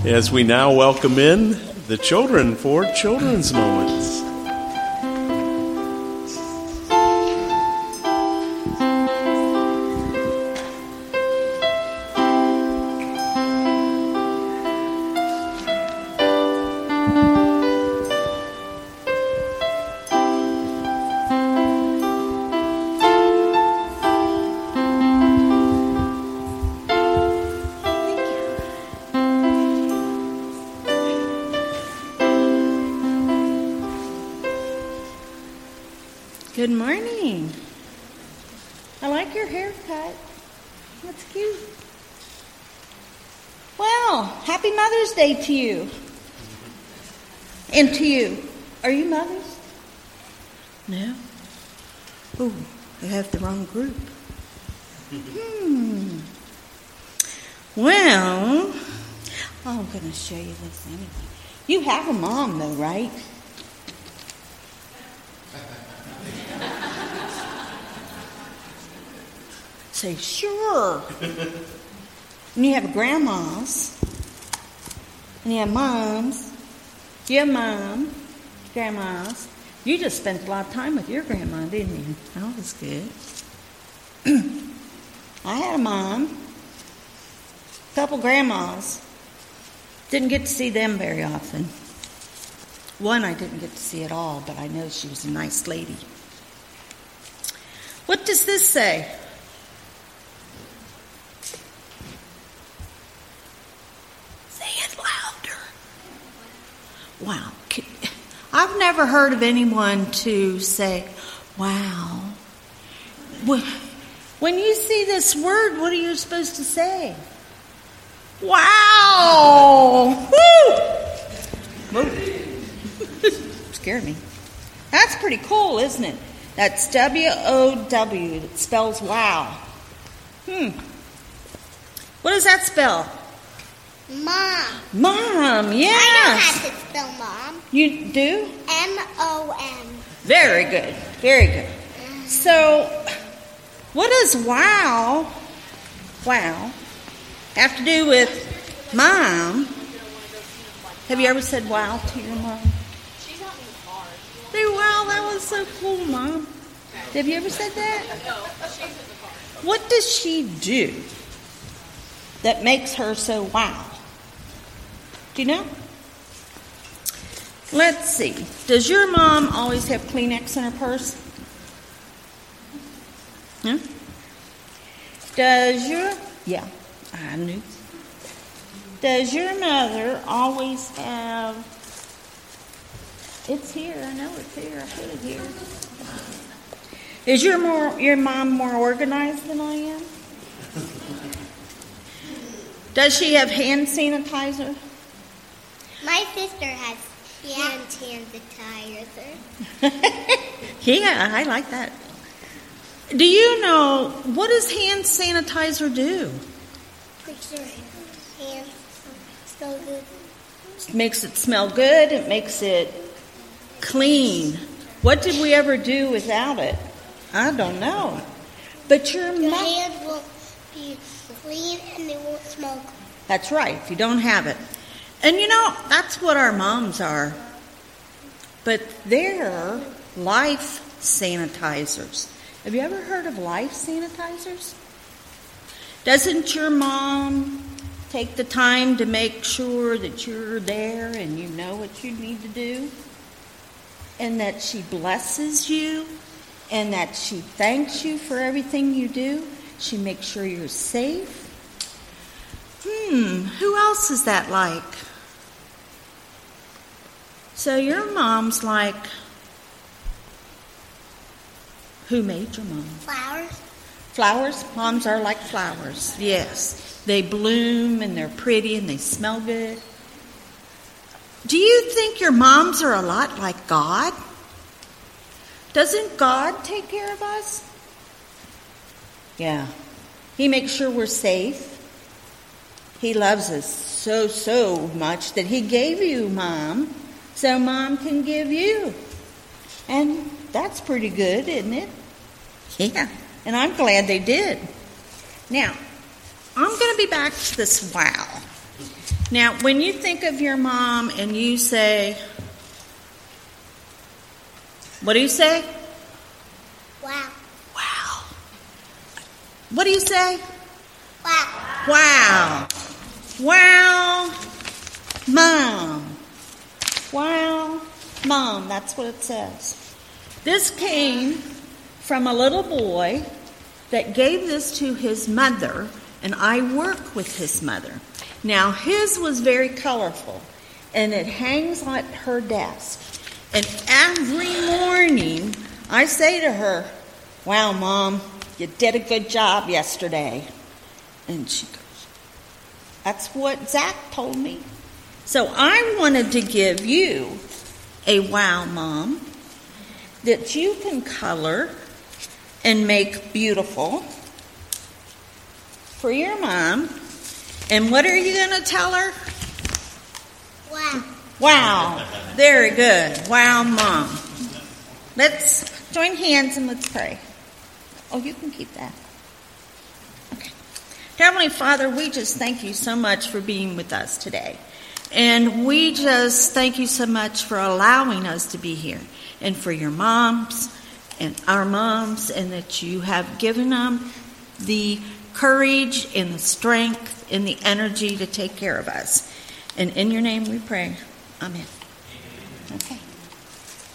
As we now welcome in the children for Children's Moments. Good morning. I like your haircut. That's cute. Well, happy Mother's Day to you. And to you. Are you mothers? No? Oh, I have the wrong group. Well, I'm going to show you this anyway. You have a mom, though, right? Say, sure. And you have grandmas. And you have moms. You have mom, grandmas. You just spent a lot of time with your grandma, didn't you? That was good. I had a mom. A couple grandmas. Didn't get to see them very often. One I didn't get to see at all, but I know she was a nice lady. What does this say? Wow. I've never heard of anyone to say, wow. When you see this word, what are you supposed to say? Wow! Woo! Scared me. That's pretty cool, isn't it? That's W-O-W. It spells wow. What does that spell? Mom. Mom, yes. I know how to spell mom. You do? M-O-M. Very good. Very good. So, what does wow have to do with mom? Have you ever said wow to your mom? She got me hard. Wow, that was so cool, Mom. Have you ever said that? No, she's in the car. What does she do that makes her so wow? Do you know? Let's see. Does your mom always have Kleenex in her purse? No? Yeah, I knew. Does your mother always have, it's here, I know it's here, I put it here. Is your mom more organized than I am? Does she have hand sanitizer? My sister has hand sanitizer. Yeah, I like that. Do you know, what does hand sanitizer do? Makes your hands smell good. It makes it smell good. It makes it clean. What did we ever do without it? I don't know. But your hands won't be clean and they won't smell good. That's right, if you don't have it. And you know, that's what our moms are. But they're life sanitizers. Have you ever heard of life sanitizers? Doesn't your mom take the time to make sure that you're there and you know what you need to do? And that she blesses you? And that she thanks you for everything you do? She makes sure you're safe? Who else is that like? So your mom's like, who made your mom? Flowers. Flowers? Moms are like flowers, yes. They bloom and they're pretty and they smell good. Do you think your moms are a lot like God? Doesn't God take care of us? Yeah. He makes sure we're safe. He loves us so much that he gave you Mom, so Mom can give you. And that's pretty good, isn't it? Yeah. And I'm glad they did. Now, I'm going to be back to this wow. Now, when you think of your mom and you say, what do you say? Wow. Wow. What do you say? Wow. Wow. Wow, Mom. Wow, Mom. That's what it says. This came from a little boy that gave this to his mother, and I work with his mother. Now, his was very colorful, and it hangs at her desk. And every morning, I say to her, wow, Mom, you did a good job yesterday. And she goes, that's what Zach told me. So I wanted to give you a wow, Mom, that you can color and make beautiful for your mom. And what are you going to tell her? Wow. Wow. Very good. Wow, Mom. Let's join hands and let's pray. Oh, you can keep that. Okay. Heavenly Father, we just thank you so much for being with us today. And we just thank you so much for allowing us to be here. And for your moms and our moms, and that you have given them the courage and the strength and the energy to take care of us. And in your name we pray. Amen. Okay.